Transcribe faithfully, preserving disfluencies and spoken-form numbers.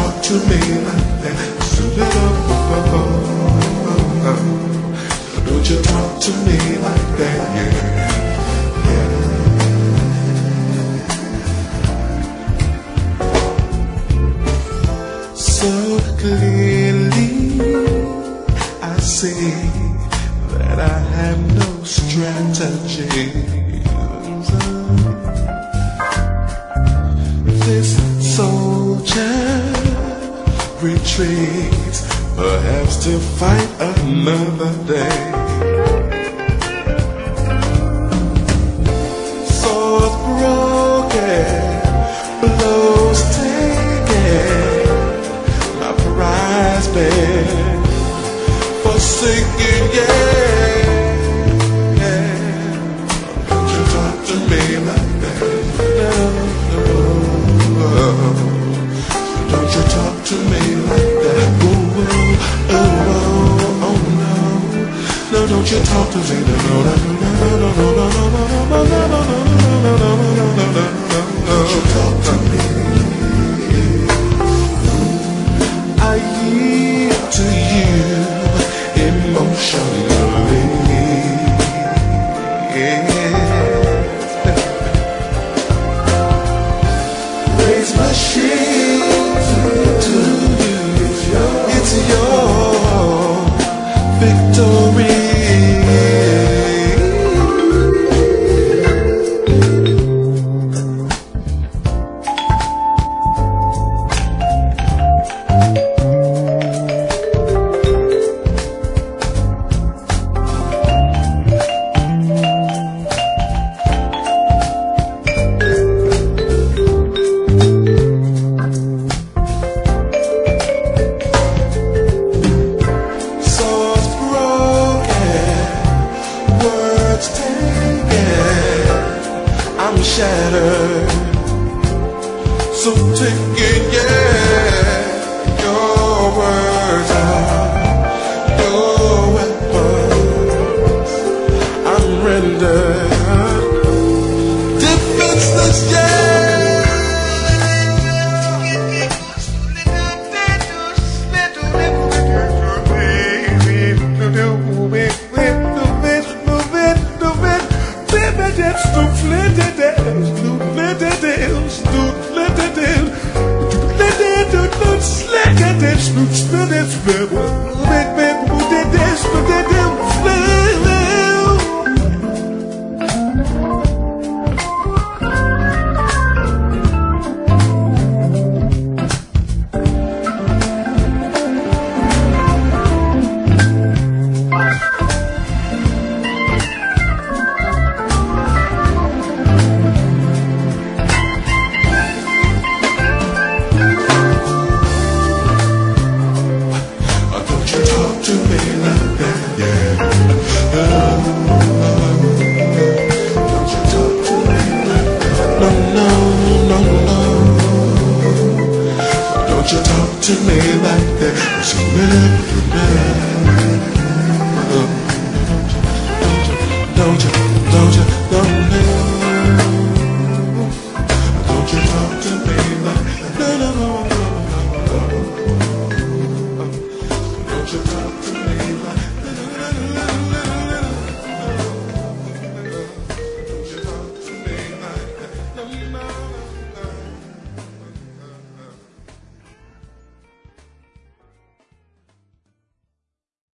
talk to me like that? Don't you talk to me like that, yeah, yeah. So clearly I see that I have no strategy. This soldier retreats, perhaps to fight another day. Swords broken, blows taken, my prize been forsaken, yeah, yeah. Don't you talk to me like that, no, no. Don't you talk to me like that, oh, oh, oh, oh, oh no. No, don't you talk to me, no, no, no, no, no, no, no, no, no, no, no, no, no, no, no, no, don't you talk to me. I yield to you emotionally, yeah. Raise my shield to you, it's your victory. I'm shattered, so take it, yeah. Your words are your weapons. I'm rendered defenseless, yeah. Don't you talk to me like that. Don't you, don't you, don't you, don't you, don't you.